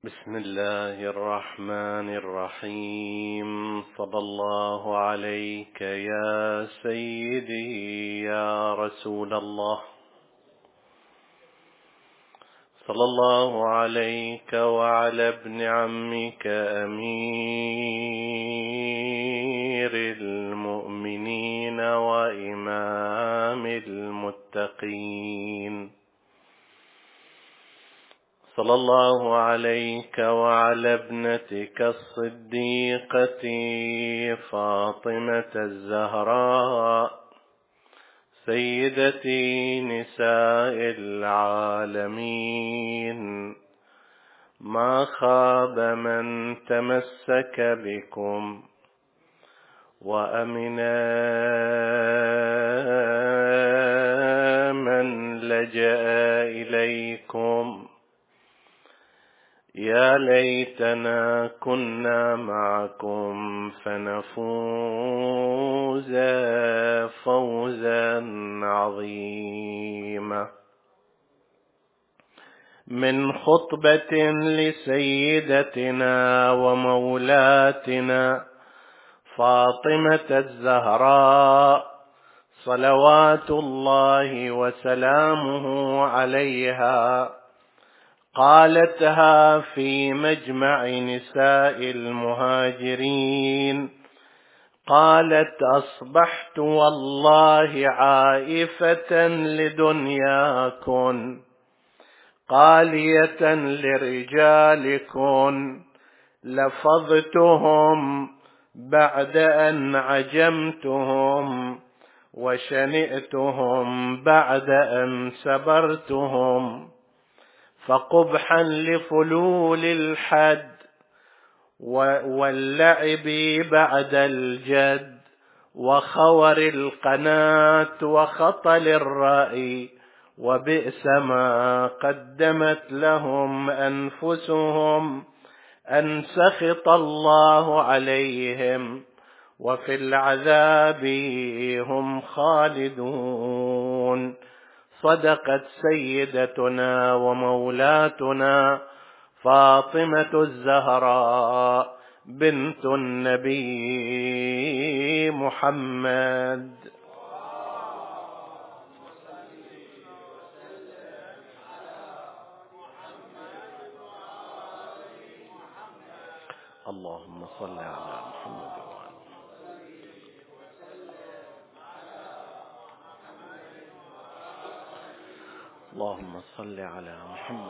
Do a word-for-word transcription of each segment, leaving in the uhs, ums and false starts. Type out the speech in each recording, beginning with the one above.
بسم الله الرحمن الرحيم. صلى الله عليك يا سيدي يا رسول الله. صلى الله عليك وعلى ابن عمك أمير المؤمنين وإمام المتقين. صلى الله عليك وعلى ابنتك الصديقة فاطمة الزهراء سيدتي نساء العالمين. ما خاب من تمسك بكم وأمن من لجأ إليكم. يا ليتنا كنا معكم فنفوز فوزا عظيما. من خطبة لسيدتنا ومولاتنا فاطمة الزهراء صلوات الله وسلامه عليها، قالتها في مجمع نساء المهاجرين. قالت: أصبحت والله عائفة لدنياكن قالية لرجالكن، لفظتهم بعد أن عجمتهم وشنئتهم بعد أن سبرتهم. فقبحا لفلول الحد واللعب بعد الجد وخور القناة وخطل الرأي، وبئس ما قدمت لهم أنفسهم أن سخط الله عليهم وفي العذاب هم خالدون. صدقت سيدتنا ومولاتنا فاطمة الزهراء بنت النبي محمد. اللهم صل على محمد. اللهم صل على محمد.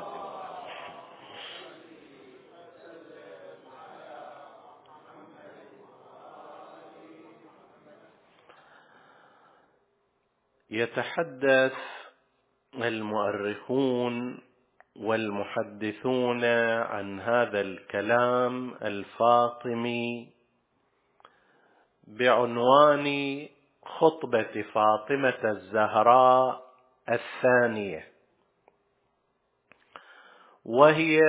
يتحدث المؤرخون والمحدثون عن هذا الكلام الفاطمي بعنوان خطبة فاطمة الزهراء الثانية، وهي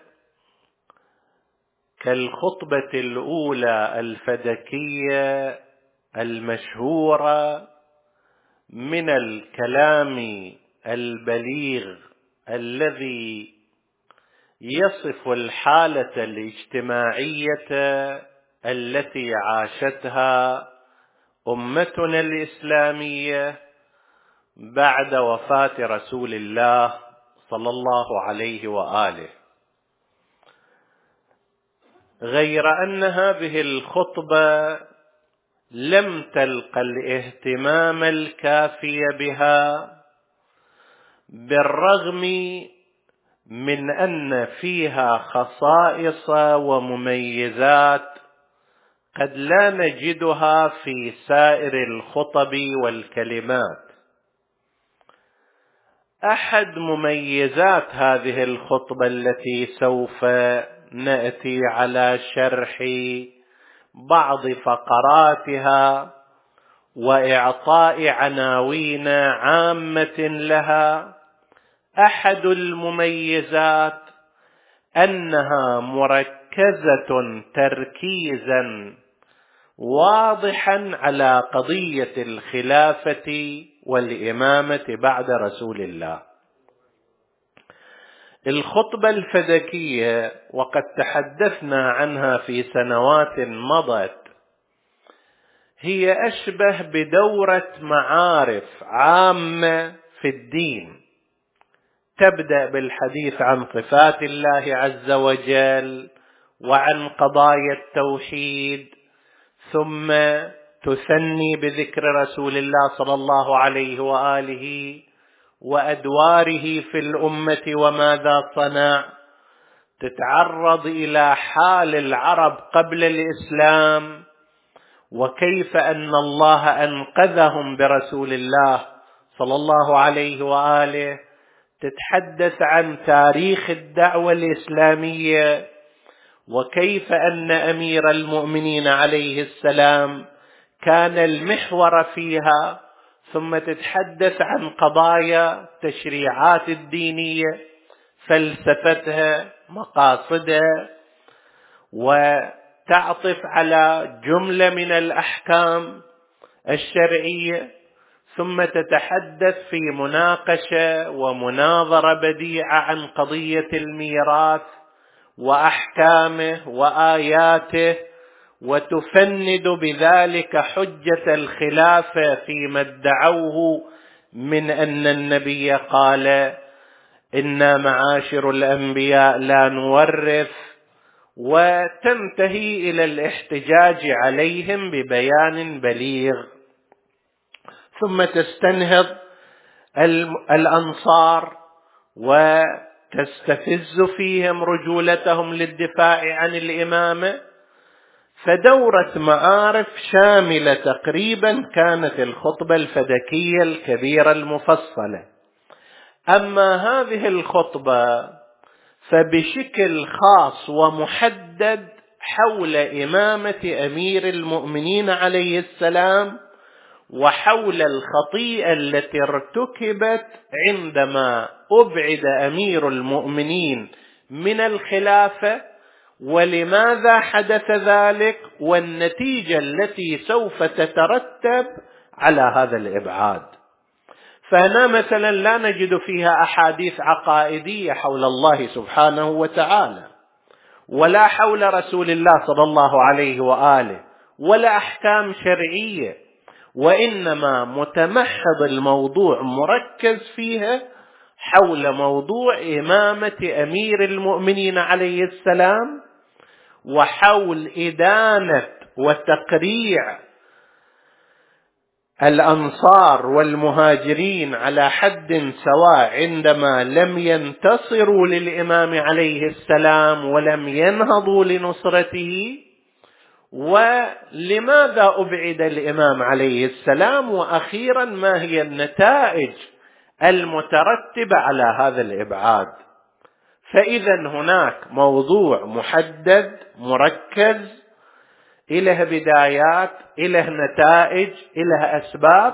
كالخطبة الأولى الفدكية المشهورة من الكلام البليغ الذي يصف الحالة الاجتماعية التي عاشتها أمتنا الإسلامية بعد وفاة رسول الله صلى الله عليه وآله. غير أن هذه الخطبة لم تلق الاهتمام الكافي بها، بالرغم من أن فيها خصائص ومميزات قد لا نجدها في سائر الخطب والكلمات. أحد مميزات هذه الخطبة التي سوف نأتي على شرح بعض فقراتها وإعطاء عناوين عامة لها، أحد المميزات أنها مركزة تركيزا واضحا على قضية الخلافة والإمامة بعد رسول الله. الخطبة الفدكية وقد تحدثنا عنها في سنوات مضت، هي أشبه بدورة معارف عامة في الدين، تبدأ بالحديث عن صفات الله عز وجل وعن قضايا التوحيد، ثم تثني بذكر رسول الله صلى الله عليه وآله وأدواره في الأمة وماذا صنع، تتعرض إلى حال العرب قبل الإسلام وكيف أن الله أنقذهم برسول الله صلى الله عليه وآله، تتحدث عن تاريخ الدعوة الإسلامية وكيف أن أمير المؤمنين عليه السلام كان المحور فيها، ثم تتحدث عن قضايا التشريعات الدينية، فلسفتها، مقاصدها، وتعطف على جملة من الأحكام الشرعية، ثم تتحدث في مناقشة ومناظرة بديعة عن قضية الميراث وأحكامه وآياته، وتفند بذلك حجة الخلافة فيما ادعوه من أن النبي قال إنا معاشر الأنبياء لا نورث، وتنتهي إلى الاحتجاج عليهم ببيان بليغ، ثم تستنهض الأنصار وتستفز فيهم رجولتهم للدفاع عن الإمامة. فدورة معارف شاملة تقريبا كانت الخطبة الفدكية الكبيرة المفصلة. أما هذه الخطبة فبشكل خاص ومحدد حول إمامة أمير المؤمنين عليه السلام، وحول الخطيئة التي ارتكبت عندما أبعد أمير المؤمنين من الخلافة، ولماذا حدث ذلك، والنتيجة التي سوف تترتب على هذا الإبعاد. فهنا مثلا لا نجد فيها أحاديث عقائدية حول الله سبحانه وتعالى، ولا حول رسول الله صلى الله عليه وآله، ولا أحكام شرعية، وإنما متمحض الموضوع مركز فيها حول موضوع إمامة أمير المؤمنين عليه السلام، وحول إدانة وتقريع الأنصار والمهاجرين على حد سواء عندما لم ينتصروا للإمام عليه السلام ولم ينهضوا لنصرته، ولماذا أبعد الإمام عليه السلام، وأخيرا ما هي النتائج المترتبة على هذا الإبعاد. فإذا هناك موضوع محدد مركز، إله بدايات، إله نتائج، إله أسباب،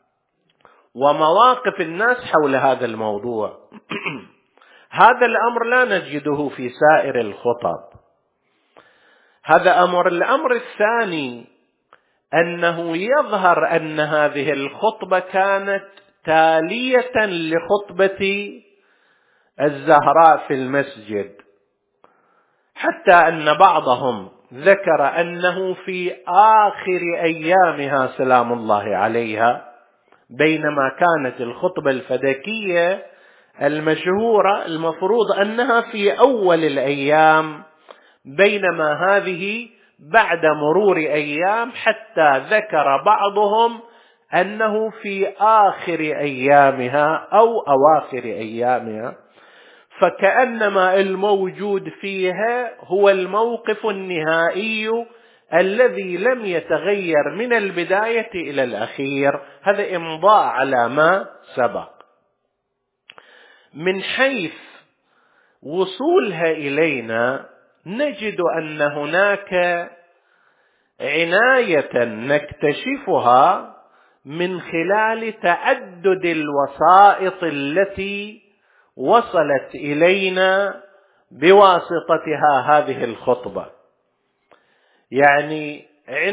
ومواقف الناس حول هذا الموضوع. هذا الأمر لا نجده في سائر الخطب. هذا أمر. الأمر الثاني أنه يظهر أن هذه الخطبة كانت تالية لخطبة الزهراء في المسجد، حتى أن بعضهم ذكر أنه في آخر أيامها سلام الله عليها، بينما كانت الخطبة الفدكية المشهورة المفروض أنها في أول الأيام، بينما هذه بعد مرور أيام، حتى ذكر بعضهم أنه في آخر أيامها أو أواخر أيامها، فكأنما الموجود فيها هو الموقف النهائي الذي لم يتغير من البداية إلى الأخير. هذا إمضاء على ما سبق. من حيث وصولها إلينا نجد أن هناك عناية نكتشفها من خلال تعدد الوسائط التي وصلت إلينا بواسطتها هذه الخطبة. يعني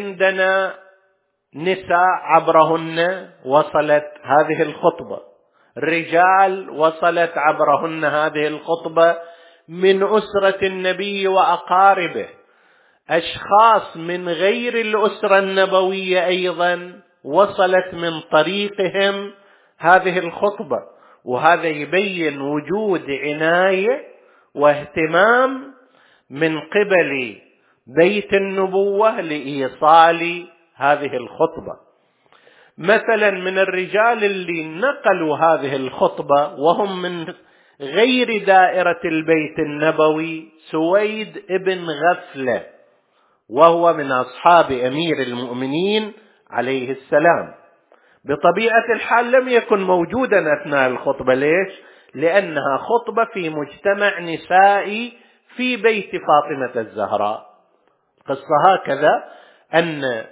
عندنا نساء عبرهن وصلت هذه الخطبة، رجال وصلت عبرهن هذه الخطبة من أسرة النبي وأقاربه، أشخاص من غير الأسرة النبوية أيضا وصلت من طريقهم هذه الخطبة. وهذا يبين وجود عناية واهتمام من قبل بيت النبوة لإيصال هذه الخطبة. مثلا من الرجال اللي نقلوا هذه الخطبة وهم من غير دائرة البيت النبوي سويد ابن غفلة، وهو من أصحاب أمير المؤمنين عليه السلام. بطبيعة الحال لم يكن موجودا أثناء الخطبة. ليش؟ لأنها خطبة في مجتمع نسائي في بيت فاطمة الزهراء. قصة هكذا أن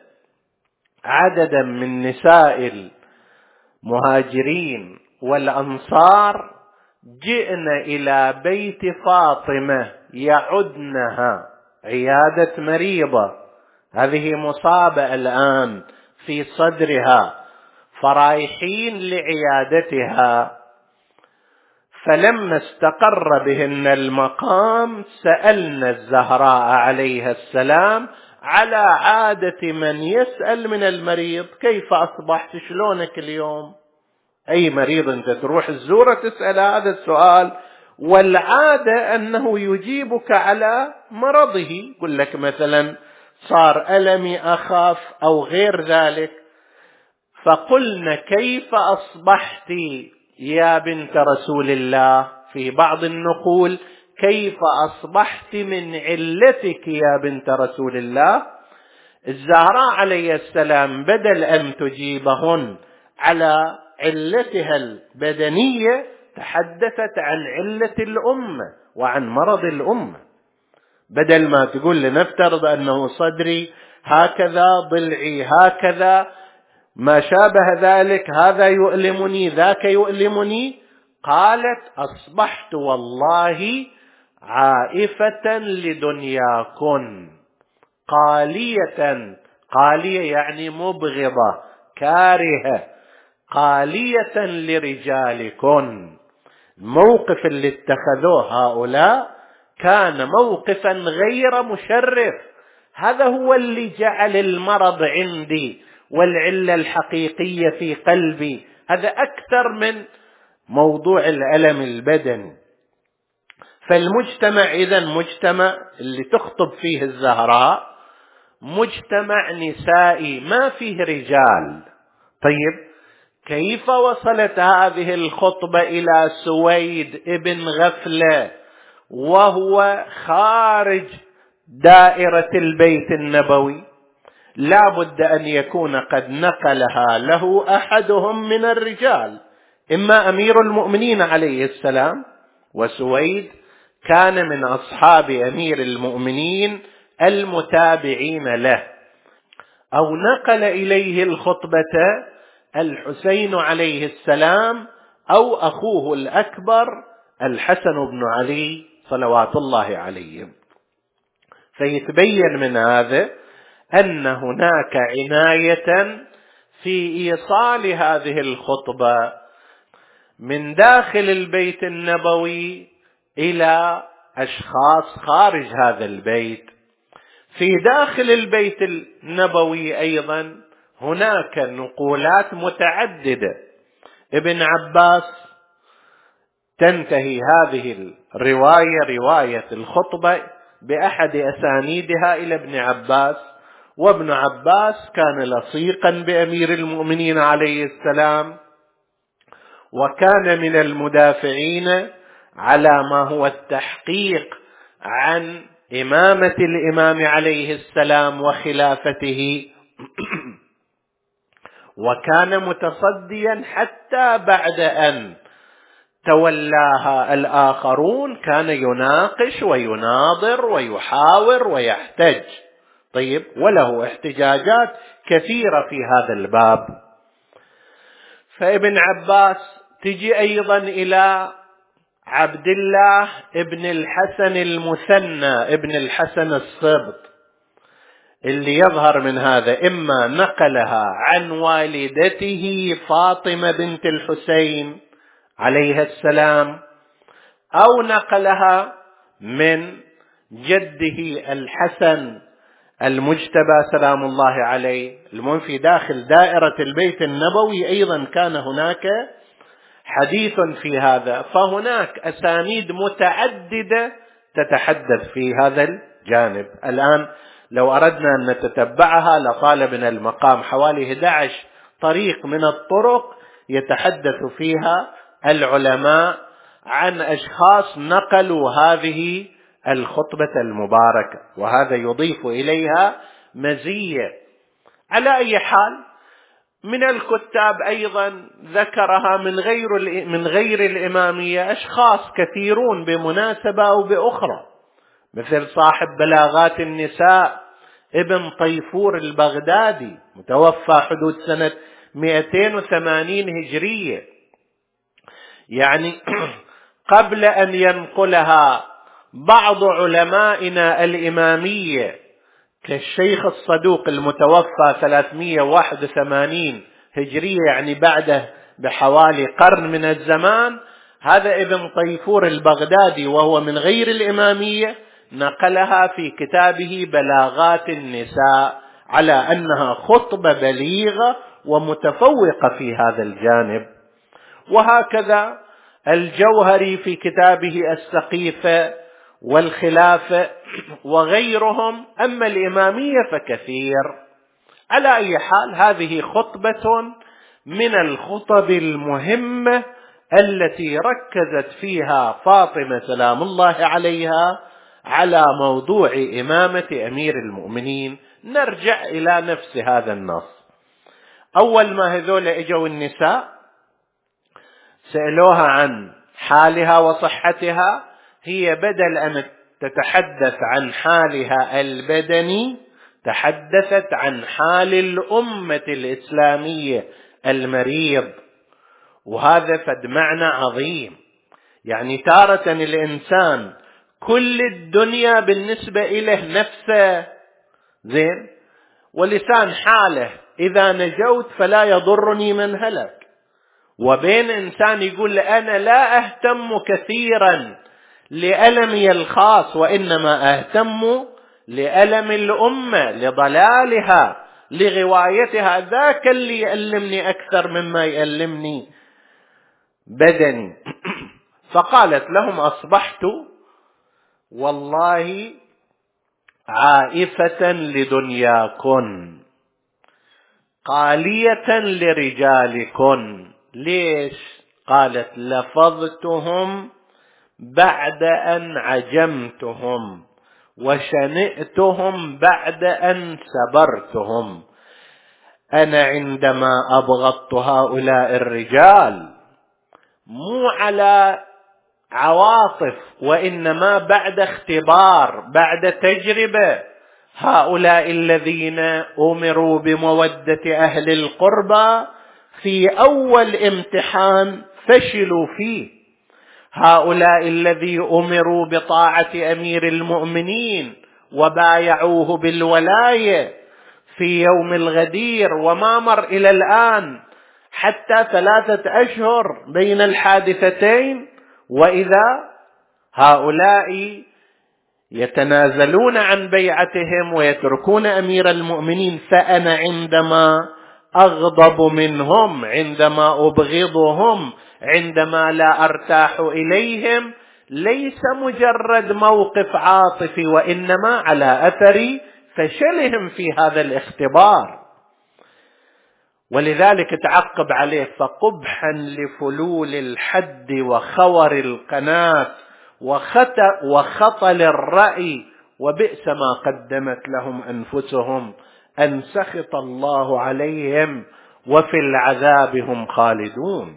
عددا من نساء المهاجرين والأنصار جئن إلى بيت فاطمة يعدنها عيادة مريضة، هذه مصابة الآن في صدرها، فرايحين لعيادتها. فلما استقر بهن المقام سألنا الزهراء عليها السلام على عادة من يسأل من المريض: كيف أصبحت؟ شلونك اليوم؟ أي مريض أنت تروح الزورة تسأل هذا السؤال، والعادة أنه يجيبك على مرضه، يقول لك مثلا صار ألمي أخاف أو غير ذلك. فقلنا: كيف أصبحت يا بنت رسول الله؟ في بعض النقول: كيف أصبحت من علتك يا بنت رسول الله؟ الزهراء عليه السلام بدل أن تجيبهن على علتها البدنية تحدثت عن علة الأمة وعن مرض الأمة. بدل ما تقول لنفترض أنه صدري هكذا، ضلعي هكذا، ما شابه ذلك، هذا يؤلمني ذاك يؤلمني، قالت: أصبحت والله عائفة لدنياكن، قالية، قالية يعني مبغضة كارهة، قالية لرجالكن. الموقف اللي اتخذوه هؤلاء كان موقفا غير مشرف. هذا هو اللي جعل المرض عندي والعلة الحقيقية في قلبي، هذا أكثر من موضوع الألم البدني. فالمجتمع إذن مجتمع اللي تخطب فيه الزهراء مجتمع نسائي ما فيه رجال. طيب كيف وصلت هذه الخطبة إلى سويد ابن غفلة وهو خارج دائرة البيت النبوي؟ لا بد أن يكون قد نقلها له أحدهم من الرجال، إما أمير المؤمنين عليه السلام، وسويد كان من أصحاب أمير المؤمنين المتابعين له، أو نقل إليه الخطبة الحسين عليه السلام أو أخوه الأكبر الحسن بن علي صلوات الله عليهم. فيتبين من هذا أن هناك عناية في إيصال هذه الخطبة من داخل البيت النبوي إلى أشخاص خارج هذا البيت. في داخل البيت النبوي أيضا هناك نقولات متعددة. ابن عباس تنتهي هذه الرواية، رواية الخطبة، بأحد أسانيدها إلى ابن عباس، وابن عباس كان لصيقا بأمير المؤمنين عليه السلام، وكان من المدافعين على ما هو التحقيق عن إمامة الإمام عليه السلام وخلافته، وكان متصديا حتى بعد أن تولاها الآخرون كان يناقش ويناظر ويحاور ويحتج. طيب وله احتجاجات كثيرة في هذا الباب. فابن عباس تجي أيضا إلى عبد الله ابن الحسن المثنى ابن الحسن السبط، اللي يظهر من هذا إما نقلها عن والدته فاطمة بنت الحسين عليه السلام، أو نقلها من جده الحسن المجتبى سلام الله عليه. المهم في داخل دائرة البيت النبوي أيضا كان هناك حديث في هذا، فهناك أسانيد متعددة تتحدث في هذا الجانب. الآن لو أردنا أن نتتبعها لطال بنا المقام حوالي أحد عشر طريق من الطرق يتحدث فيها العلماء عن أشخاص نقلوا هذه الخطبة المباركة، وهذا يضيف إليها مزية. على أي حال، من الكتاب أيضا ذكرها من غير من غير الإمامية أشخاص كثيرون بمناسبة أو بأخرى، مثل صاحب بلاغات النساء ابن طيفور البغدادي، متوفى حدود سنة مئتين وثمانين هجرية، يعني قبل أن ينقلها بعض علمائنا الإمامية كالشيخ الصدوق المتوفى ثلاثمئة وواحد وثمانين هجرية، يعني بعده بحوالي قرن من الزمان. هذا ابن طيفور البغدادي وهو من غير الإمامية نقلها في كتابه بلاغات النساء على أنها خطبة بليغة ومتفوقة في هذا الجانب. وهكذا الجوهري في كتابه السقيفة والخلافة وغيرهم. أما الإمامية فكثير. على أي حال، هذه خطبة من الخطب المهمة التي ركزت فيها فاطمة سلام الله عليها على موضوع إمامة أمير المؤمنين. نرجع إلى نفس هذا النص. أول ما هذول إجوا النساء سألوها عن حالها وصحتها، هي بدل أن تتحدث عن حالها البدني تحدثت عن حال الأمة الإسلامية المريض، وهذا فد معنى عظيم. يعني تارة الإنسان كل الدنيا بالنسبة إليه نفسه زين، ولسان حاله إذا نجوت فلا يضرني من هلك، وبين إنسان يقول أنا لا أهتم كثيرا لألمي الخاص وإنما أهتم لألم الأمة، لضلالها، لغوايتها، ذاك اللي يألمني أكثر مما يألمني بدني. فقالت لهم أصبحت والله عائفة لدنياكن قالية لرجالكن. ليش؟ قالت لفظتهم بعد أن عجمتهم وشنئتهم بعد أن سبرتهم. أنا عندما أبغضت هؤلاء الرجال مو على عواطف، وإنما بعد اختبار، بعد تجربة. هؤلاء الذين أمروا بمودة أهل القربى في أول امتحان فشلوا فيه، هؤلاء الذي أمروا بطاعة أمير المؤمنين وبايعوه بالولاية في يوم الغدير وما مر إلى الآن حتى ثلاثة أشهر بين الحادثتين، وإذا هؤلاء يتنازلون عن بيعتهم ويتركون أمير المؤمنين. فأنا عندما أغضب منهم، عندما أبغضهم، عندما لا أرتاح إليهم، ليس مجرد موقف عاطفي، وإنما على أثر فشلهم في هذا الاختبار. ولذلك تعقب عليه فقبحا لفلول الحد وخور القناة وخطل الرأي وبئس ما قدمت لهم أنفسهم أن سخط الله عليهم وفي العذاب هم خالدون.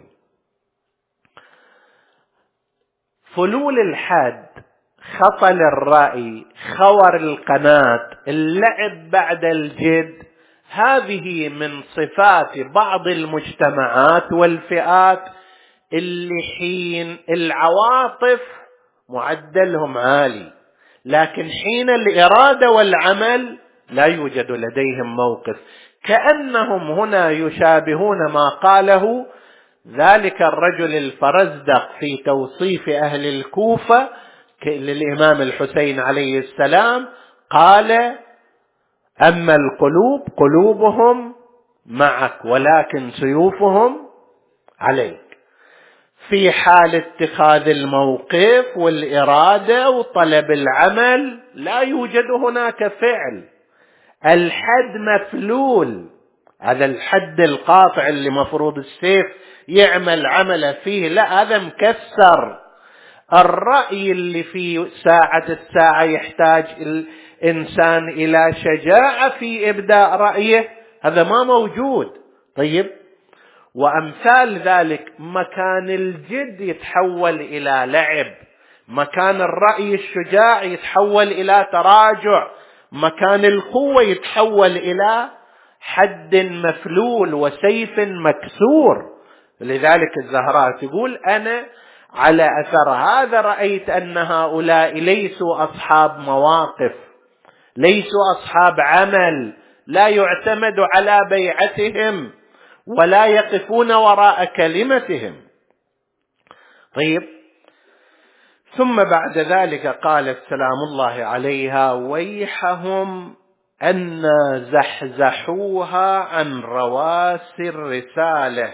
فلول الحد، خطل الرأي، خور القناة، اللعب بعد الجد، هذه من صفات بعض المجتمعات والفئات اللي حين العواطف معدلهم عالي، لكن حين الإرادة والعمل لا يوجد لديهم موقف. كأنهم هنا يشابهون ما قاله ذلك الرجل الفرزدق في توصيف أهل الكوفة للإمام الحسين عليه السلام قال: أما القلوب قلوبهم معك ولكن سيوفهم عليك. في حال اتخاذ الموقف والإرادة وطلب العمل لا يوجد هناك فعل، الحد مفلول، هذا الحد القاطع اللي مفروض السيف يعمل عمل فيه، لا، هذا مكسر. الرأي اللي في ساعة الساعة يحتاج الإنسان إلى شجاعة في إبداء رأيه، هذا ما موجود. طيب، وأمثال ذلك مكان الجد يتحول إلى لعب، مكان الرأي الشجاع يتحول إلى تراجع، مكان القوة يتحول إلى حد مفلول وسيف مكسور. لذلك الزهراء تقول: أنا على أثر هذا رأيت أن هؤلاء ليسوا أصحاب مواقف، ليسوا أصحاب عمل، لا يعتمد على بيعتهم ولا يقفون وراء كلمتهم. طيب، ثم بعد ذلك قالت سلام الله عليها: ويحهم أن زحزحوها عن رواسي الرسالة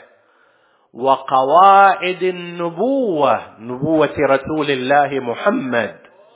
وقواعد النبوة، نبوة رسول الله محمد،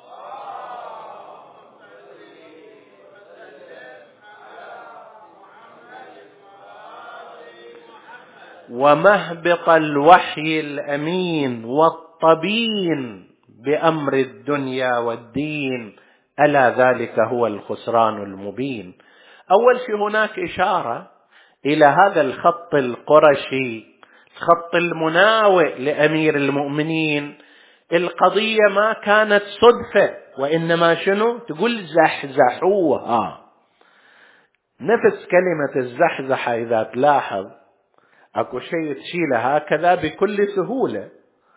ومهبط الوحي الأمين والطبين بأمر الدنيا والدين، ألا ذلك هو الخسران المبين. أول شيء هناك إشارة إلى هذا الخط القرشي، الخط المناوئ لأمير المؤمنين. القضية ما كانت صدفة، وإنما شنو؟ تقول زحزحوها. نفس كلمة الزحزحة إذا تلاحظ أكو شيء تشيله هكذا بكل سهولة،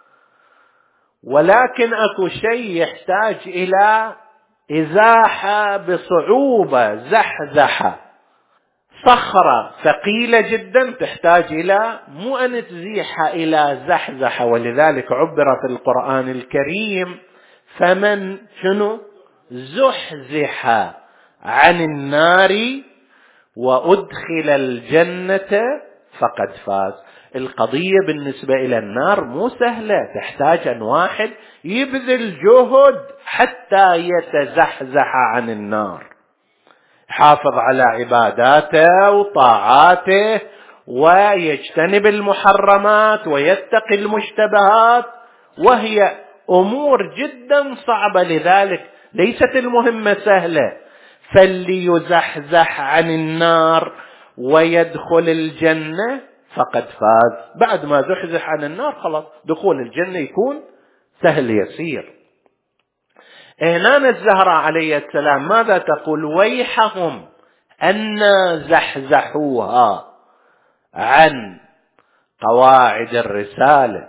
ولكن أكو شيء يحتاج إلى إزاحة بصعوبة، زحزحة. صخرة ثقيلة جدا تحتاج إلى مو أن تزيحها إلى زحزحة، ولذلك عبر في القرآن الكريم: فمن شنو زحزح عن النار وأدخل الجنة فقد فاز. القضية بالنسبة إلى النار مو سهلة، تحتاج أن واحد يبذل جهد حتى يتزحزح عن النار، حافظ على عباداته وطاعاته ويجتنب المحرمات ويتقي المشتبهات، وهي أمور جدا صعبة، لذلك ليست المهمة سهلة. فليزحزح عن النار ويدخل الجنة فقد فاز. بعد ما زحزح عن النار خلاص دخول الجنة يكون سهل يسير. إهنان الزهراء عليه السلام ماذا تقول؟ ويحهم أن زحزحوها عن قواعد الرسالة.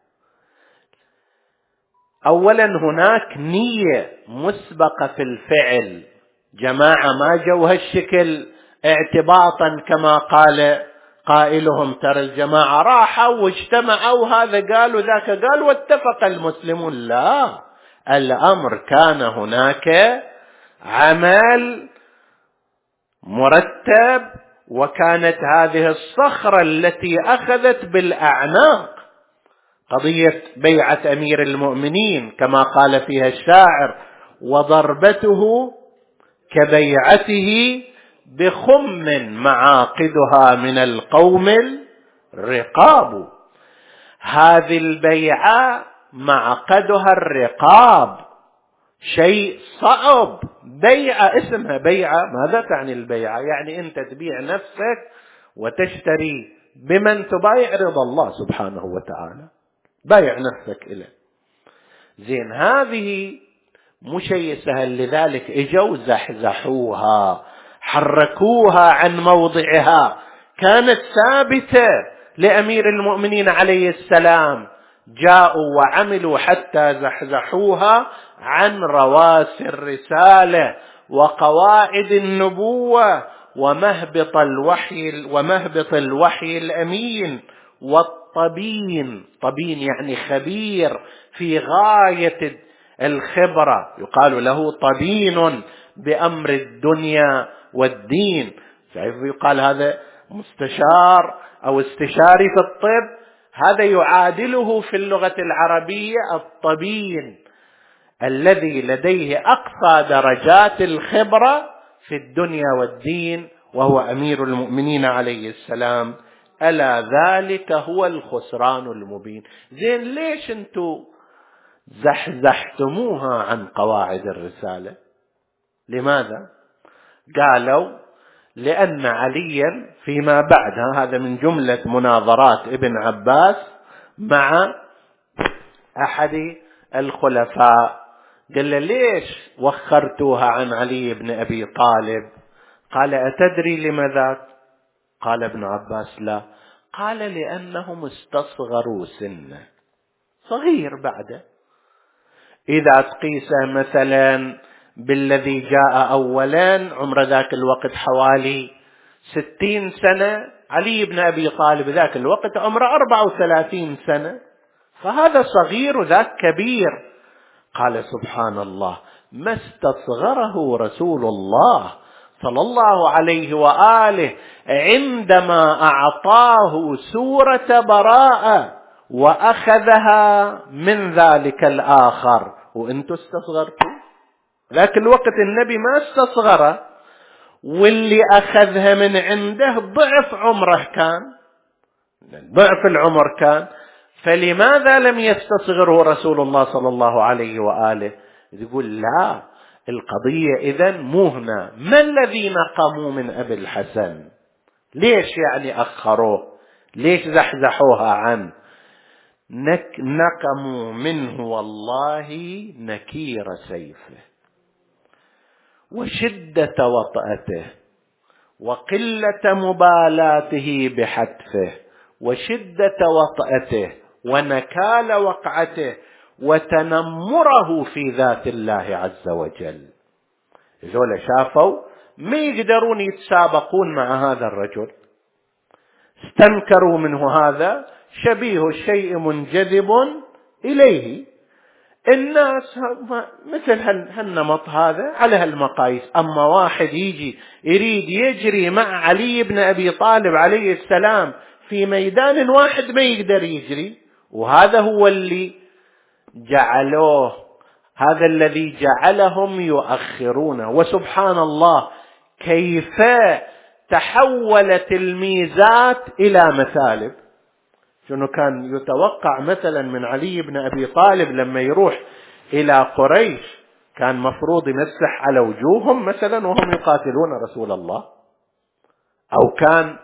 أولا هناك نية مسبقة في الفعل، جماعة ما جو هالشكل اعتباطا كما قال قائلهم، ترى الجماعة راحوا واجتمعوا، هذا قال وذاك قال واتفق المسلمون. لا، الأمر كان هناك عمل مرتب، وكانت هذه الصخرة التي أخذت بالأعناق قضية بيعة أمير المؤمنين كما قال فيها الشاعر: وضربته كبيعته بخم معاقدها من القوم الرقاب. هذه البيعة معقدها الرقاب، شيء صعب. بيعة اسمها بيعة، ماذا تعني البيعة؟ يعني أنت تبيع نفسك وتشتري بمن تبايع رضا الله سبحانه وتعالى، بايع نفسك إليه. زين، هذه مو شيء سهل، لذلك اجوا زحزحوها، حركوها عن موضعها. كانت ثابتة لأمير المؤمنين عليه السلام، جاءوا وعملوا حتى زحزحوها عن رواسي الرسالة وقواعد النبوة ومهبط الوحي ومهبط الوحي الأمين والطبين. طبين يعني خبير في غاية الخبرة، يقال له طبين بأمر الدنيا والدين. يقال هذا مستشار أو استشاري في الطب، هذا يعادله في اللغة العربية الطبين، الذي لديه أقصى درجات الخبرة في الدنيا والدين، وهو أمير المؤمنين عليه السلام. ألا ذلك هو الخسران المبين. زين ليش انتم زحزحتموها عن قواعد الرسالة؟ لماذا؟ قالوا لأن عليا فيما بعد، هذا من جملة مناظرات ابن عباس مع أحد الخلفاء، قال له ليش وخرتوها عن علي بن أبي طالب؟ قال أتدري لماذا؟ قال ابن عباس لا. قال لأنهم استصغروا سنه، صغير بعده. إذا تقيس مثلا بالذي جاء أولا عمر ذاك الوقت حوالي ستين سنة، علي بن أبي طالب ذاك الوقت عمره أربعة وثلاثين سنة، فهذا صغير وذاك كبير. قال سبحان الله، ما استصغره رسول الله صلى الله عليه وآله عندما أعطاه سورة براءة وأخذها من ذلك الآخر، وأنتم استصغرتوا. ذاك الوقت النبي ما استصغره، واللي أخذها من عنده ضعف عمره كان، ضعف العمر كان، فلماذا لم يستصغره رسول الله صلى الله عليه وآله؟ يقول لا، القضية إذن مو هنا. ما الذي نقموا من أبي الحسن؟ ليش يعني أخروه؟ ليش زحزحوها عنه؟ نك نقموا منه والله نكير سيفه وشدة وطأته وقلة مبالاته بحتفه وشدة وطأته ونكال وقعته وتنمره في ذات الله عز وجل. ذولا شافوا ما يقدرون يتسابقون مع هذا الرجل، استنكروا منه هذا شبيه الشيء منجذب إليه. الناس مثل هالنمط هذا على هالمقاييس. أما واحد يجي يريد يجري مع علي بن أبي طالب عليه السلام في ميدان واحد ما يقدر يجري، وهذا هو اللي جعلوه، هذا الذي جعلهم يؤخرون. وسبحان الله كيف تحولت الميزات إلى مثالب. شنو كان يتوقع مثلا من علي بن أبي طالب لما يروح إلى قريش؟ كان مفروض يمسح على وجوههم مثلا وهم يقاتلون رسول الله، أو كان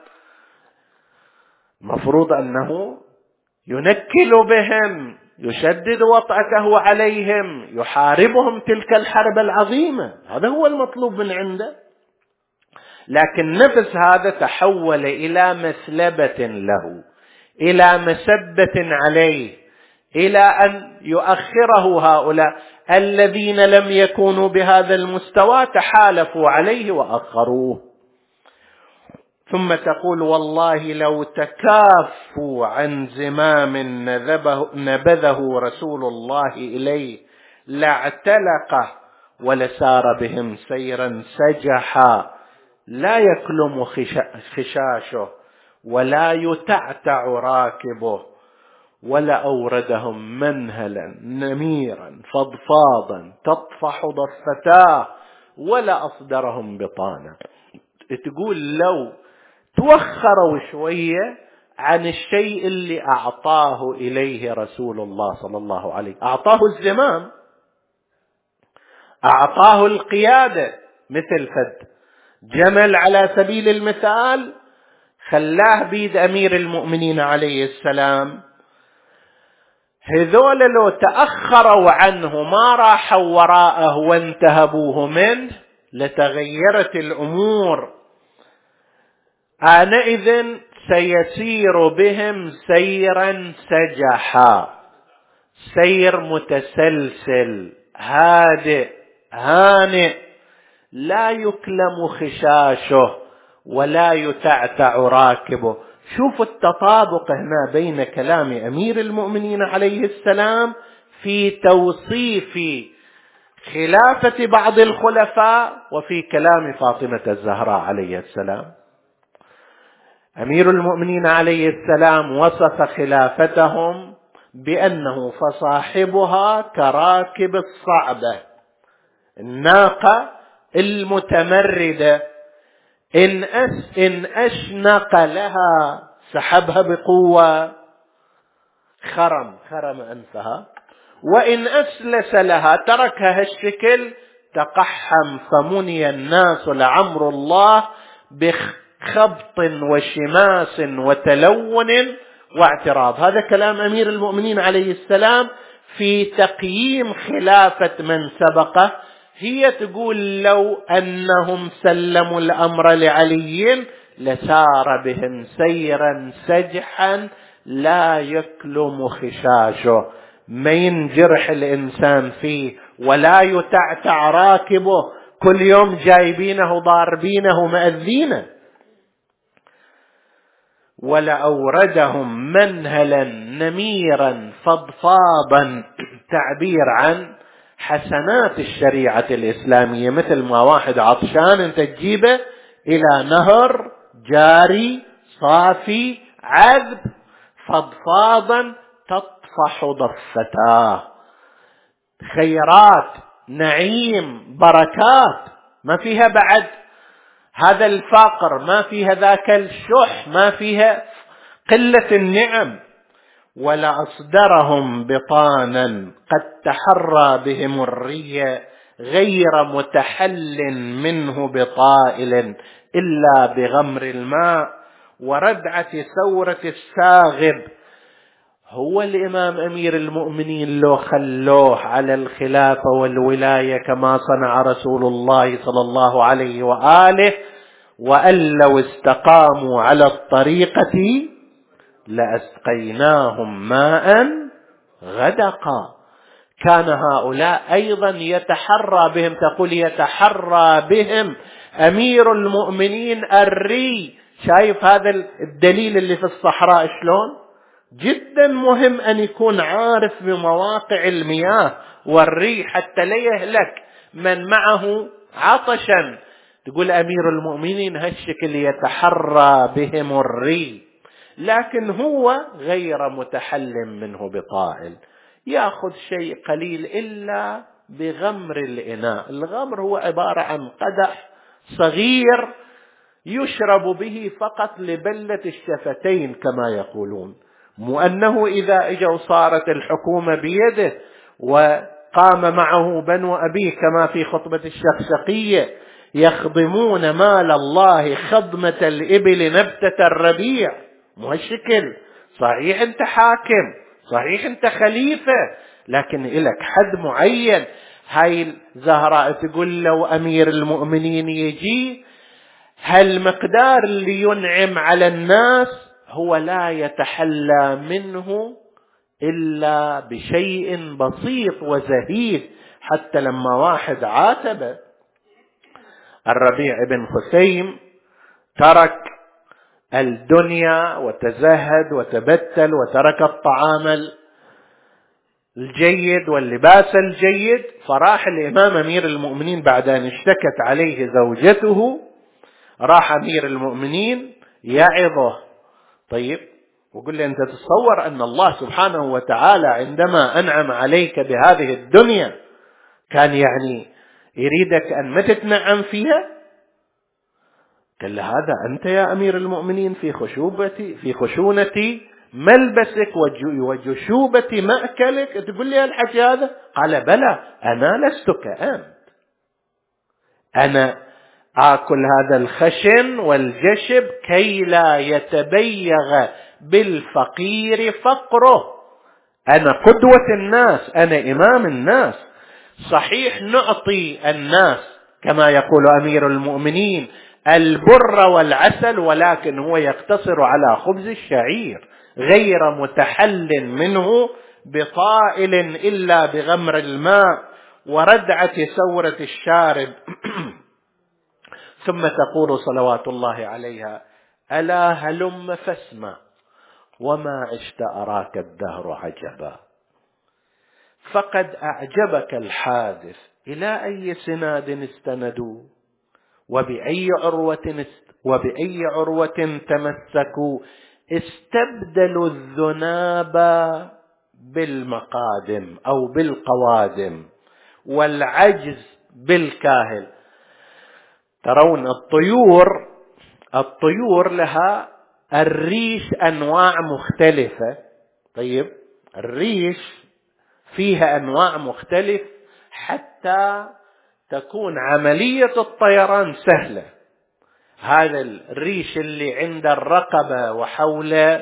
مفروض أنه ينكل بهم، يشدد وطأته عليهم، يحاربهم تلك الحرب العظيمة. هذا هو المطلوب من عنده. لكن نفس هذا تحول إلى مثلبة له، إلى مسبة عليه، إلى أن يؤخره هؤلاء الذين لم يكونوا بهذا المستوى، تحالفوا عليه وأخروه. ثم تقول والله لو تكافوا عن زمام نبذه رسول الله إليه لاعتلقه ولسار بهم سيرا سجحا لا يكلم خشاشه ولا يتعتع راكبه، ولا أوردهم منهلا نميرا فضفاضا تطفح ضفتاه ولا أصدرهم بطانا. تقول لو توخروا شوية عن الشيء اللي أعطاه إليه رسول الله صلى الله عليه وسلم، أعطاه الزمام، أعطاه القيادة، مثل فد جمل على سبيل المثال، خلاه بيد أمير المؤمنين عليه السلام. هذول لو تأخروا عنه ما راحوا وراءه وانتهبوه منه لتغيرت الأمور. آنئذ سيسير بهم سيرا سجحا، سير متسلسل هادئ هانئ، لا يكلم خشاشه ولا يتعتع راكبه، شوفوا التطابق هنا بين كلام أمير المؤمنين عليه السلام في توصيف خلافة بعض الخلفاء وفي كلام فاطمة الزهراء عليه السلام. أمير المؤمنين عليه السلام وصف خلافتهم بأنه فصاحبها كراكب الصعبة، الناقة المتمردة، إن, أس إن أشنق لها سحبها بقوة، خرم خرم أنفها، وإن أسلس لها تركها الشكل، تقحم فمني الناس لعمر الله بخبط وشماس وتلون واعتراض. هذا كلام أمير المؤمنين عليه السلام في تقييم خلافة من سبقه. هي تقول لو أنهم سلموا الأمر لعلي لسار بهم سيرا سجحا لا يكلم خشاشه، ما ينجرح الإنسان فيه ولا يتعتع راكبه، كل يوم جايبينه ضاربينه مأذينه. ولأوردهم منهلا نميرا فضفاضا، تعبير عن حسنات الشريعة الإسلامية، مثل ما واحد عطشان انت تجيبه إلى نهر جاري صافي عذب، فضفاضا تطفح ضفتاه، خيرات نعيم بركات، ما فيها بعد هذا الفقر، ما فيها ذاك الشح، ما فيها قلة النعم. ولأصدرهم بطانا قد تحرى بهم الري غير متحل منه بطائل إلا بغمر الماء وردعة ثورة الساغب. هو الإمام أمير المؤمنين لو خلوه على الخلافة والولاية كما صنع رسول الله صلى الله عليه وآله، وأن لو استقاموا على الطريقة لأسقيناهم ماء غدقا. كان هؤلاء أيضا يتحرى بهم، تقول يتحرى بهم أمير المؤمنين الري. شايف هذا الدليل اللي في الصحراء شلون؟ جدا مهم أن يكون عارف بمواقع المياه والري حتى لا يهلك من معه عطشا. تقول أمير المؤمنين هالشكل يتحرى بهم الري، لكن هو غير متحل منه بطائل، يأخذ شيء قليل إلا بغمر الإناء. الغمر هو عبارة عن قدح صغير يشرب به فقط لبلة الشفتين كما يقولون، مو أنه إذا إجوا صارت الحكومة بيده وقام معه بنو أبيه كما في خطبة الشقشقية يخضمون مال الله خضمة الإبل نبتة الربيع. مو هالشكل. صحيح أنت حاكم، صحيح أنت خليفة، لكن إلك حد معين. هاي الزهراء تقول لو أمير المؤمنين يجي هالمقدار اللي ينعم على الناس هو لا يتحلى منه إلا بشيء بسيط وزهيد. حتى لما واحد عاتب الربيع بن خثيم ترك الدنيا وتزهد وتبتل وترك الطعام الجيد واللباس الجيد، فراح الإمام أمير المؤمنين بعد أن اشتكت عليه زوجته، راح أمير المؤمنين يعظه. طيب وقل لي أنت تتصور أن الله سبحانه وتعالى عندما أنعم عليك بهذه الدنيا كان يعني يريدك أن ما تتنعم فيها؟ قال هذا أنت يا أمير المؤمنين في خشوبتي في خشونة ملبسك وجشوبة مأكلك تقول لي الحكي هذا؟ قال بلى، أنا لست كأنت، أنا آكل هذا الخشن والجشب كي لا يتبيغ بالفقير فقره. أنا قدوة الناس، أنا إمام الناس. صحيح نعطي الناس كما يقول أمير المؤمنين البر والعسل، ولكن هو يقتصر على خبز الشعير غير متحل منه بطائل إلا بغمر الماء وردعة ثورة الشارب. ثم تقول صلوات الله عليها ألا هلم فاسمع وما عشت أراك الدهر عجبا، فقد أعجبك الحادث إلى أي سناد استندوا، وبأي عروة وبأي عروة تمسكوا، استبدلوا الذناب بالمقادم أو بالقوادم والعجز بالكاهل. ترون الطيور الطيور لها الريش أنواع مختلفة. طيب الريش فيها أنواع مختلفة حتى تكون عملية الطيران سهلة. هذا الريش اللي عند الرقبة وحول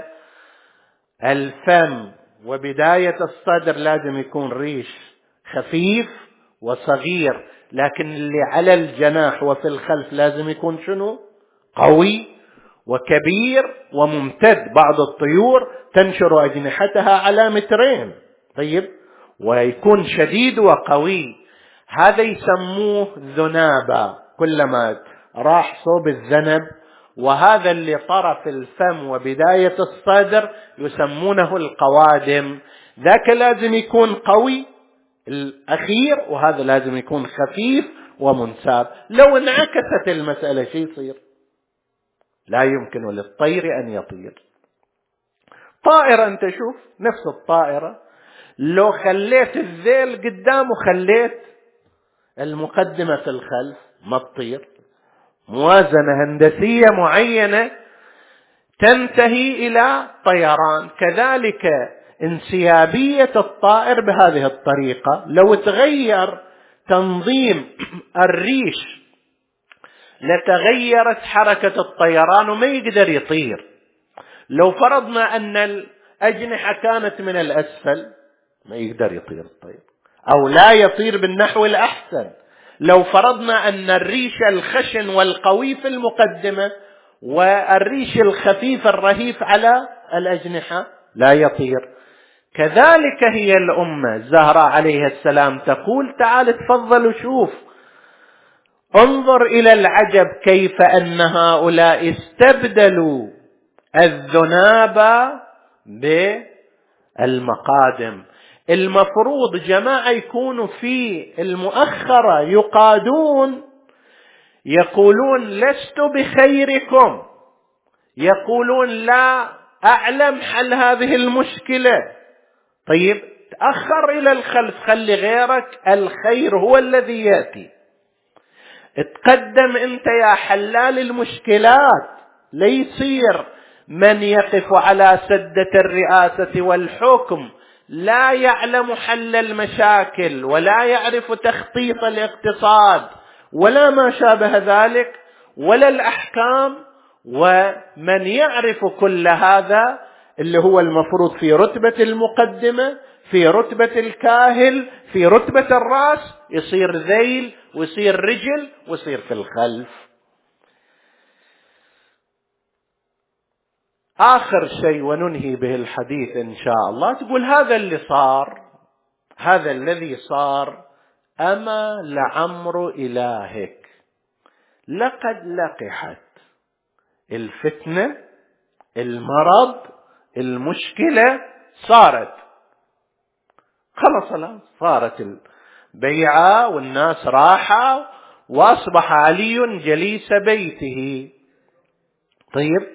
الفم وبداية الصدر لازم يكون ريش خفيف وصغير، لكن اللي على الجناح وفي الخلف لازم يكون شنو؟ قوي وكبير وممتد. بعض الطيور تنشر أجنحتها على مترين، طيب، ويكون شديد وقوي. هذا يسموه ذنابا، كلما راح صوب الذنب. وهذا اللي طرف الفم وبداية الصدر يسمونه القوادم. ذاك لازم يكون قوي الأخير، وهذا لازم يكون خفيف ومنساب. لو انعكست المسألة شو يصير؟ لا يمكن للطير أن يطير. طائرة أنت شوف نفس الطائرة، لو خليت الذيل قدام وخليت المقدمة في الخلف ما تطير. موازنة هندسية معينة تنتهي إلى طيران. كذلك انسيابية الطائر بهذه الطريقة. لو تغير تنظيم الريش لتغيرت حركة الطيران وما يقدر يطير. لو فرضنا أن الأجنحة كانت من الأسفل ما يقدر يطير الطير، أو لا يطير بالنحو الأحسن. لو فرضنا أن الريش الخشن والقوي في المقدمة والريش الخفيف الرهيف على الأجنحة لا يطير. كذلك هي الأمة الزهراء عليها السلام تقول تعال تفضل وشوف، انظر إلى العجب كيف أن هؤلاء استبدلوا الذناب بالمقادم. المفروض جماعة يكونوا في المؤخرة يقادون، يقولون لست بخيركم، يقولون لا أعلم حل هذه المشكلة. طيب تأخر إلى الخلف، خلي غيرك، الخير هو الذي يأتي. تقدم أنت يا حلال المشكلات، ليصير من يقف على سدة الرئاسة والحكم لا يعلم حل المشاكل ولا يعرف تخطيط الاقتصاد ولا ما شابه ذلك ولا الأحكام، ومن يعرف كل هذا اللي هو المفروض في رتبة المقدمة، في رتبة الكاهل، في رتبة الرأس، يصير ذيل ويصير رجل ويصير في الخلف. آخر شيء وننهي به الحديث إن شاء الله، تقول هذا اللي صار، هذا الذي صار، أما لعمر إلهك لقد لقحت الفتنة، المرض، المشكلة صارت خلاص، صارت البيعة والناس راحوا وأصبح علي جليس بيته. طيب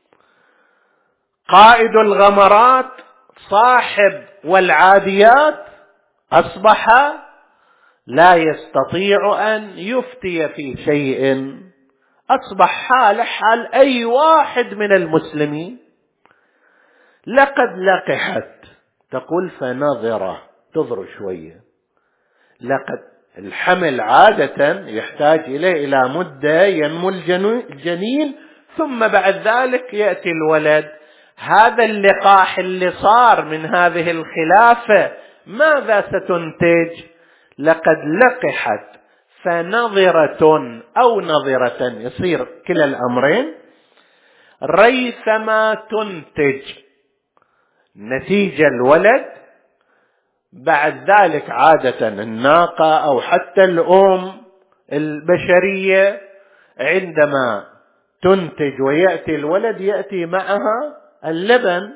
قائد الغمرات صاحب والعاديات أصبح لا يستطيع أن يفتي في شيء، أصبح حال حال أي واحد من المسلمين. لقد لقحت، تقول فنظرة، تضر شوية. لقد الحمل عادة يحتاج إليه إلى مدة ينمو الجنين ثم بعد ذلك يأتي الولد. هذا اللقاح اللي صار من هذه الخلافة ماذا ستنتج؟ لقد لقحت فنظرة أو نظرة، يصير كلا الأمرين، ريثما تنتج نتيجة الولد. بعد ذلك عادة الناقة أو حتى الأم البشرية عندما تنتج ويأتي الولد يأتي معها اللبن،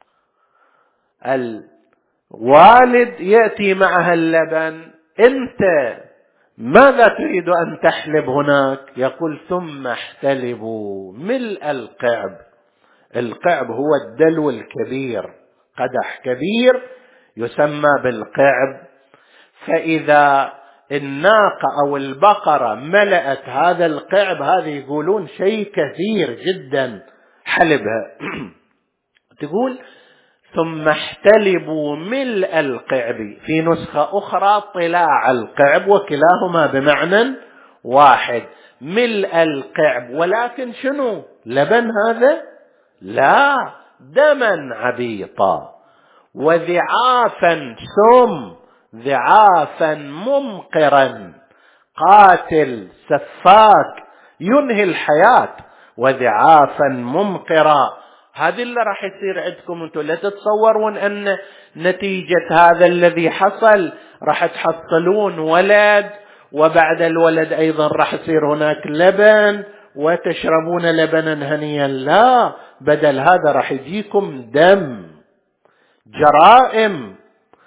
الوالد يأتي معها اللبن، أنت ماذا تريد أن تحلب هناك؟ يقول ثم احتلبوا ملء القعب. القعب هو الدلو الكبير، قدح كبير يسمى بالقعب. فإذا الناقة أو البقرة ملأت هذا القعب، هذا يقولون شيء كثير جدا حلبها. تقول ثم احتلبوا ملء القعب، في نسخة أخرى طلاع القعب، وكلاهما بمعنى واحد، ملء القعب. ولكن شنو لبن هذا؟ لا، دما عبيطا وذعافا سم، ذعافا ممقرا، قاتل سفاك ينهي الحياة، وذعافا ممقرا. هذه اللي راح يصير عندكم انتم. لا تتصورون ان نتيجة هذا الذي حصل راح تحصلون ولد، وبعد الولد ايضا راح يصير هناك لبن وتشربون لبنا هنيا. لا، بدل هذا راح يجيكم دم، جرائم،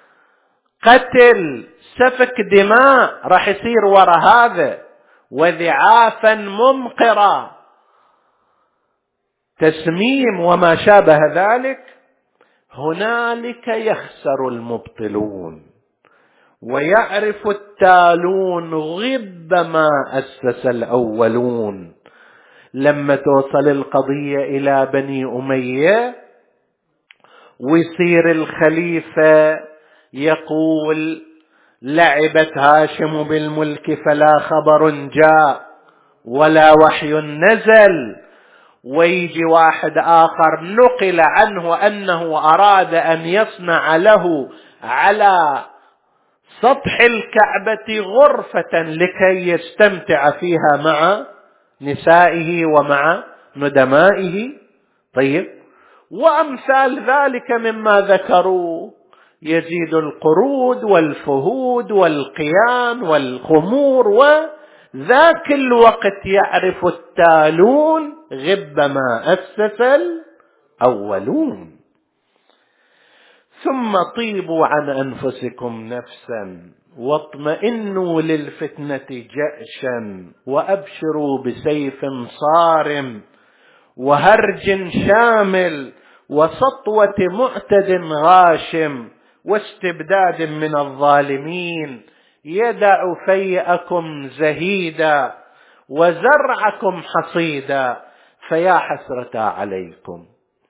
قتل، سفك دماء راح يصير وراء هذا. وذعافا ممقرا، تسميم وما شابه ذلك. هنالك يخسر المبطلون ويعرف التالون غب ما أسس الأولون. لما توصل القضية إلى بني أمية ويصير الخليفة يقول لعبت هاشم بالملك فلا خبر جاء ولا وحي نزل، ويجي واحد آخر نقل عنه أنه أراد أن يصنع له على سطح الكعبة غرفة لكي يستمتع فيها مع نسائه ومع ندمائه. طيب، وأمثال ذلك مما ذكروا، يزيد القرود والفهود والقيان والخمور. وذاك الوقت يعرف التالون غب ما أسس الأولون. ثم طيبوا عن أنفسكم نفسا واطمئنوا للفتنة جأشا وأبشروا بسيف صارم وهرج شامل وسطوة معتد غاشم واستبداد من الظالمين، يدع فيئكم زهيدا وزرعكم حصيدا، فيا حسرة عليكم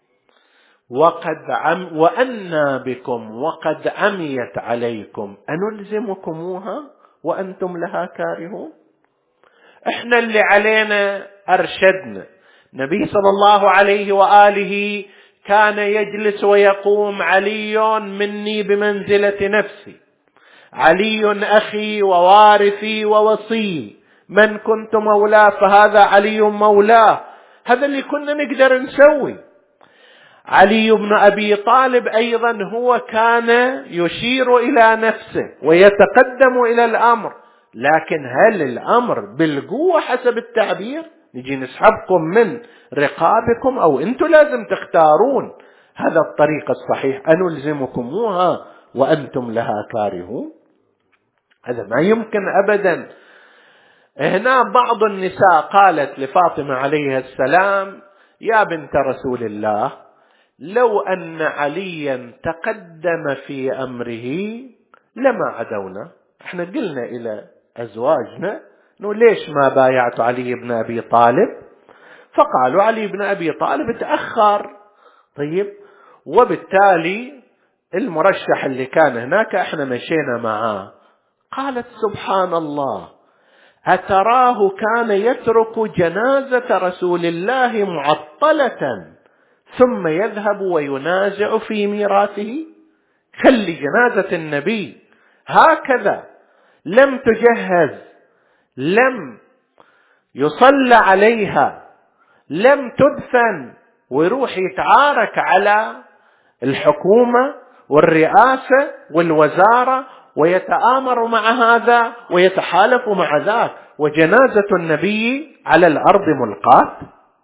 وقد عم وأنا بكم وقد عميت عليكم أنلزمكموها وأنتم لها كارهون. احنا اللي علينا أرشدنا. النبي صلى الله عليه وآله كان يجلس ويقوم علي مني بمنزلة نفسي، علي أخي ووارثي ووصي، من كنت مولاه فهذا علي مولاه. هذا اللي كنا نقدر نسوي. علي بن أبي طالب أيضا هو كان يشير إلى نفسه ويتقدم إلى الأمر، لكن هل الأمر بالقوة حسب التعبير؟ نجي نسحبكم من رقابكم أو أنتم لازم تختارون هذا الطريق الصحيح، أنلزمكموها وأنتم لها كارهون. هذا ما يمكن أبدا. هنا بعض النساء قالت لفاطمة عليه السلام يا بنت رسول الله، لو أن عليا تقدم في أمره لما عدونا. احنا قلنا إلى أزواجنا انه ليش ما بايعت علي بن أبي طالب؟ فقالوا علي بن أبي طالب تأخر. طيب، وبالتالي المرشح اللي كان هناك احنا مشينا معاه. قالت سبحان الله، أتراه كان يترك جنازة رسول الله معطلة ثم يذهب وينازع في ميراثه؟ خلي جنازة النبي هكذا لم تجهز، لم يصلى عليها، لم تدفن، ويروح يتعارك على الحكومة والرئاسة والوزارة ويتآمر مع هذا ويتحالف مع ذاك، وجنازة النبي على الأرض ملقاة.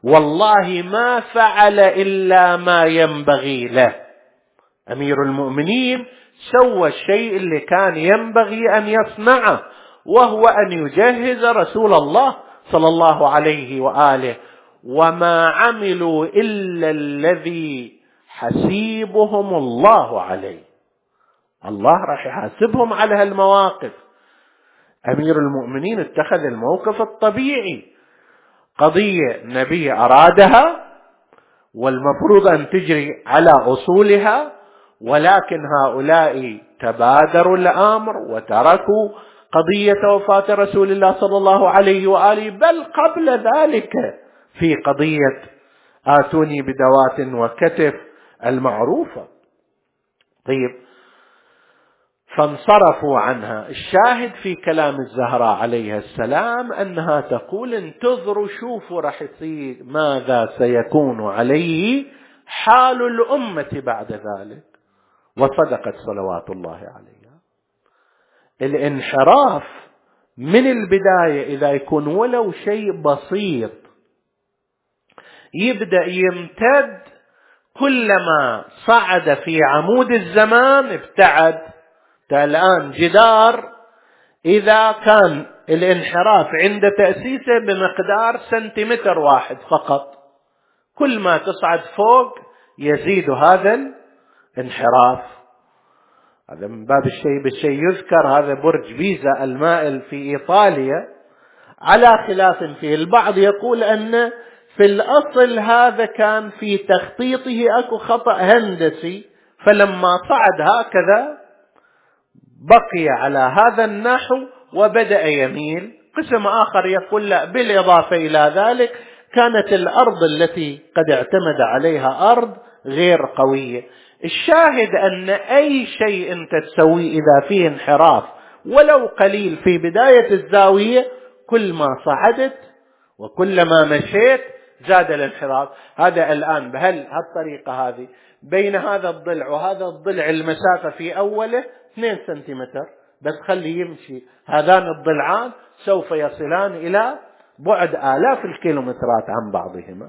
والله ما فعل إلا ما ينبغي له. أمير المؤمنين سوى الشيء اللي كان ينبغي أن يصنعه، وهو أن يجهز رسول الله صلى الله عليه وآله، وما عملوا إلا الذي حسيبهم الله عليه. الله راح يحاسبهم على هالمواقف. أمير المؤمنين اتخذ الموقف الطبيعي، قضية نبي أرادها والمفروض أن تجري على أصولها، ولكن هؤلاء تبادروا الأمر وتركوا قضية وفاة رسول الله صلى الله عليه وآله، بل قبل ذلك في قضية آتوني بدوات وكتف المعروفة. طيب، فانصرفوا عنها. الشاهد في كلام الزهراء عليها السلام أنها تقول انتظروا شوفوا رح يصير ماذا سيكون عليه حال الأمة بعد ذلك. وصدقت صلوات الله عليها. الانحراف من البداية إذا يكون ولو شيء بسيط يبدأ يمتد، كلما صعد في عمود الزمان ابتعد. الآن جدار إذا كان الانحراف عند تأسيسه بمقدار سنتيمتر واحد فقط، كل ما تصعد فوق يزيد هذا الانحراف. هذا من باب الشيء بالشيء يذكر، هذا برج بيزا المائل في إيطاليا، على خلاف فيه. البعض يقول أن في الأصل هذا كان في تخطيطه أكو خطأ هندسي، فلما صعد هكذا بقي على هذا النحو وبدأ يميل. قسم آخر يقول لا، بالإضافة إلى ذلك كانت الأرض التي قد اعتمد عليها أرض غير قوية. الشاهد أن أي شيء أنت تسويه إذا فيه انحراف ولو قليل في بداية الزاوية، كل ما صعدت وكل ما مشيت زاد الانحراف. هذا الآن بهل هالطريقة هذه بين هذا الضلع وهذا الضلع المسافة في أوله اثنين سنتيمتر، بس خلي يمشي هذان الضلعان سوف يصلان إلى بعد آلاف الكيلومترات عن بعضهما.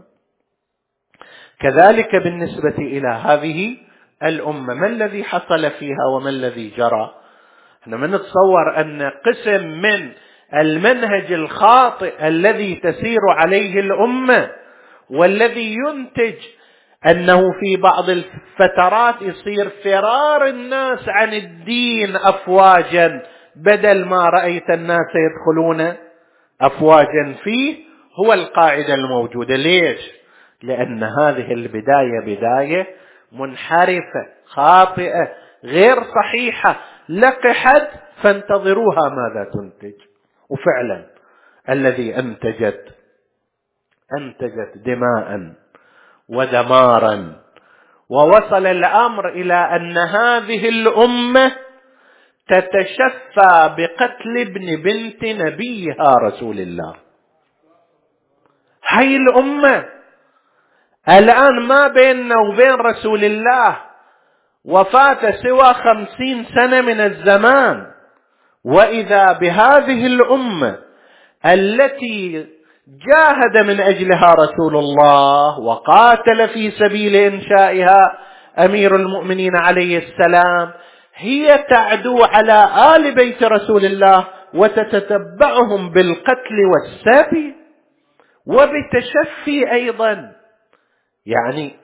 كذلك بالنسبة إلى هذه الأمة، ما الذي حصل فيها وما الذي جرى؟ احنا من نتصور أن قسم من المنهج الخاطئ الذي تسير عليه الأمة والذي ينتج أنه في بعض الفترات يصير فرار الناس عن الدين أفواجا، بدل ما رأيت الناس يدخلون أفواجا فيه، هو القاعدة الموجودة. ليش؟ لأن هذه البداية بداية منحرفة خاطئة غير صحيحة، لقحت، فانتظروها ماذا تنتج. وفعلا الذي أنتجت أنتجت دماء ودمارا، ووصل الأمر إلى أن هذه الأمة تتشفى بقتل ابن بنت نبيها رسول الله. هاي الأمة الآن ما بيننا وبين رسول الله وفاة سوى خمسين سنة من الزمان، وإذا بهذه الأمة التي جاهد من أجلها رسول الله وقاتل في سبيل إنشائها أمير المؤمنين عليه السلام، هي تعدو على آل بيت رسول الله وتتتبعهم بالقتل والسبي وبالتشفي أيضا. يعني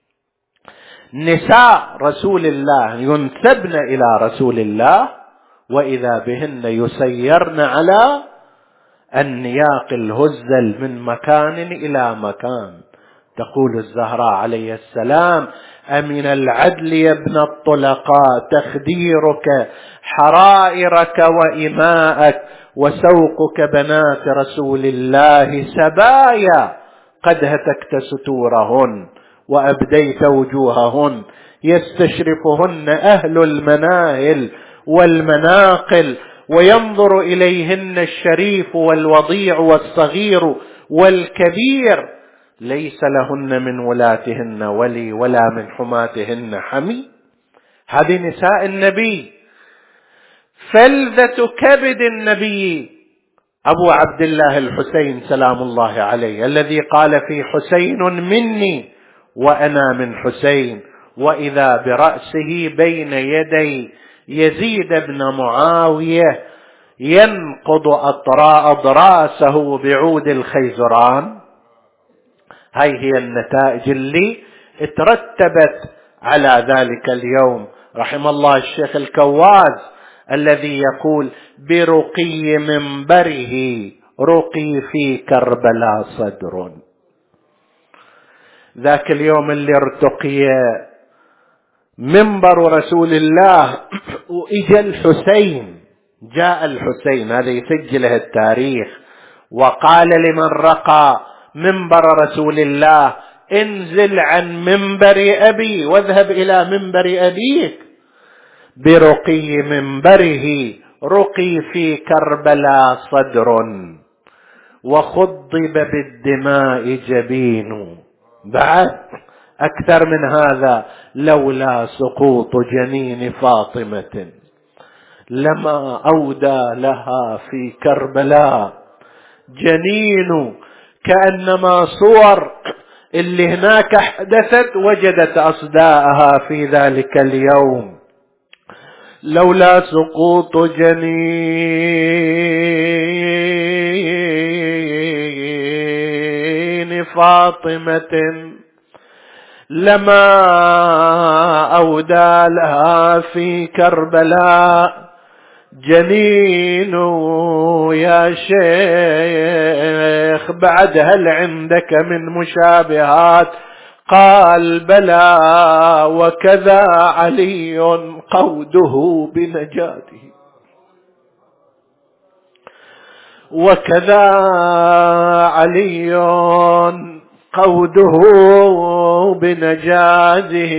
نساء رسول الله ينسبن إلى رسول الله، وإذا بهن يسيرن على النياق الهزل من مكان إلى مكان. تقول الزهراء عليه السلام: أمن العدل يا ابن الطلقاء تخديرك حرائرك وإماءك، وسوقك بنات رسول الله سبايا قد هتكت ستورهن وأبديت وجوههن، يستشرفهن أهل المناهل والمناقل، وينظر إليهن الشريف والوضيع والصغير والكبير، ليس لهن من ولاتهن ولي ولا من حماتهن حمي. هذه نساء النبي، فلذة كبد النبي، أبو عبد الله الحسين سلام الله عليه الذي قال في حسين مني وأنا من حسين، وإذا برأسه بين يدي يزيد بن معاوية ينقض أضراسه بعود الخيزران. هاي هي النتائج اللي ترتبت على ذلك اليوم. رحم الله الشيخ الكواز الذي يقول برقي منبره رقي في كربلاء صدر. ذاك اليوم اللي ارتقي منبر رسول الله وإجا الحسين، جاء الحسين، هذا يسجله التاريخ، وقال لمن رقى منبر رسول الله انزل عن منبر أبي واذهب إلى منبر أبيك. برقي منبره رقي في كربلاء صدر وخضب بالدماء جبين. بعد أكثر من هذا، لولا سقوط جنين فاطمة لما أودى لها في كربلاء جنين. كأنما صور اللي هناك حدثت وجدت أصداءها في ذلك اليوم. لولا سقوط جنين فاطمة لما أودى لها في كربلاء جنين. يا شيخ بعد هل عندك من مشابهات؟ قال بلى، وكذا علي قوده بنجاته، وكذا علي قوده بنجاته،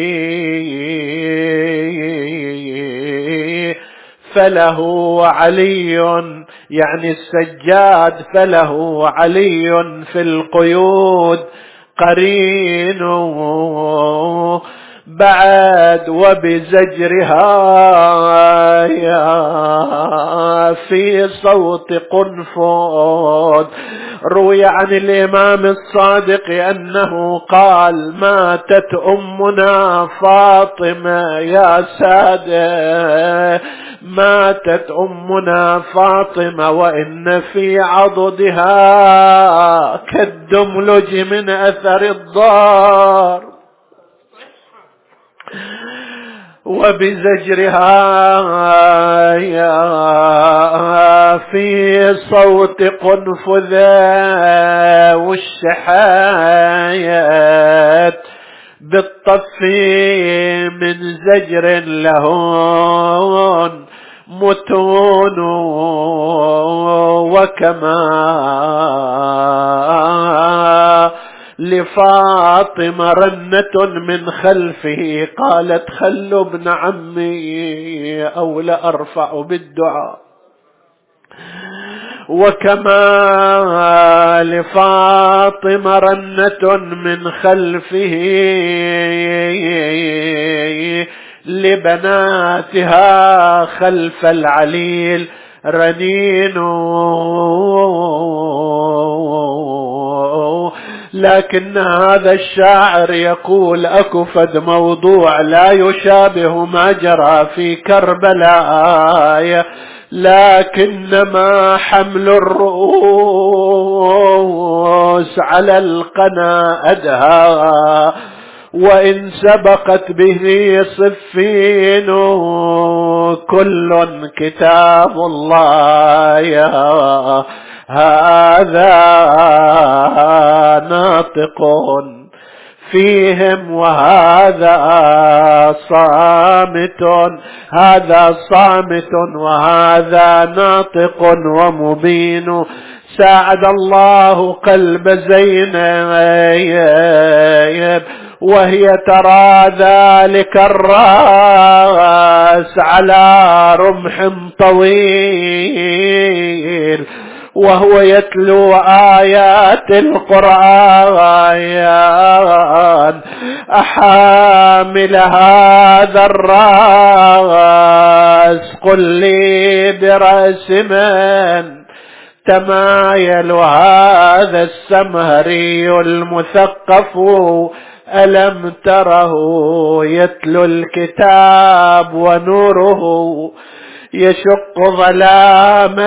فله علي يعني السجاد، فله علي في القيود قرين. بعد وبزجرها في صوت قنفذ. روي عن الإمام الصادق أنه قال ماتت أمنا فاطمة، يا سادة ماتت أمنا فاطمة وإن في عضدها كالدملج من أثر الضار، وبزجرها في صوت قنفذ والشحايات بالطف من زجر لهون متون. وكما لفاطمة رنة من خلفه قالت خلوا ابن عمي أو لأرفع بالدعاء. وكما لفاطمة رنة من خلفه لبناتها خلف العليل رنين. لكن هذا الشاعر يقول أكفد موضوع لا يشابه ما جرى في كربلاء، لكنما حمل الرؤوس على القنا أدهى، وإن سبقت به صفين كل كتاب الله هذا ناطق فيهم وهذا صامت، هذا صامت وهذا ناطق ومبين. ساعد الله قلب زينب وهي ترى ذلك الراس على رمح طويل وهو يتلو آيات القرآن. أحامل هذا الرأس قل لي برأس من تمايل هذا السمهري المثقف ألم تره يتلو الكتاب ونوره يشق ظلام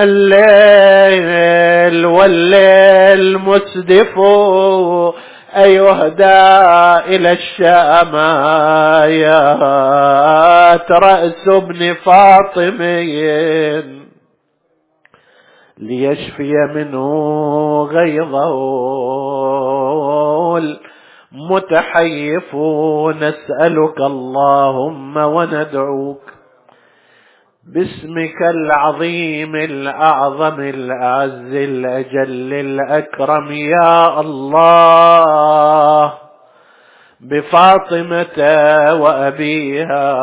الليل والليل مسدف أيهدى إلى الشامات رأس ابن فاطمين ليشفي منه غيظه المتحيف نسألك اللهم وندعوك باسمك العظيم الأعظم الأعز الأجل الأكرم يا الله بفاطمة وأبيها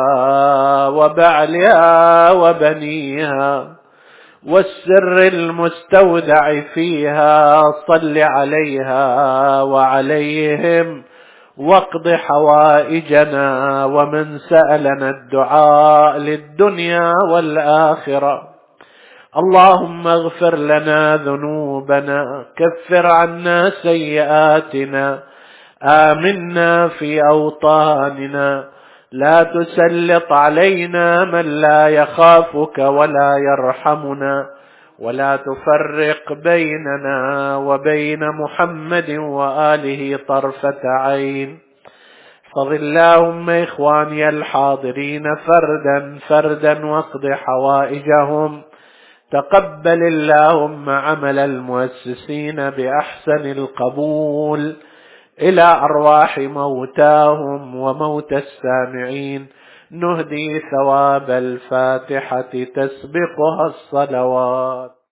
وبعلها وبنيها والسر المستودع فيها صل عليها وعليهم واقض حوائجنا ومن سألنا الدعاء للدنيا والآخرة. اللهم اغفر لنا ذنوبنا كفر عنا سيئاتنا آمنا في أوطاننا لا تسلط علينا من لا يخافك ولا يرحمنا ولا تفرق بيننا وبين محمد وآله طرفة عين. احفظ اللهم إخواني الحاضرين فردا فردا واقض حوائجهم. تقبل اللهم عمل المؤسسين بأحسن القبول إلى أرواح موتاهم وموتى السامعين. نهدي ثواب الفاتحة تسبقها الصلوات.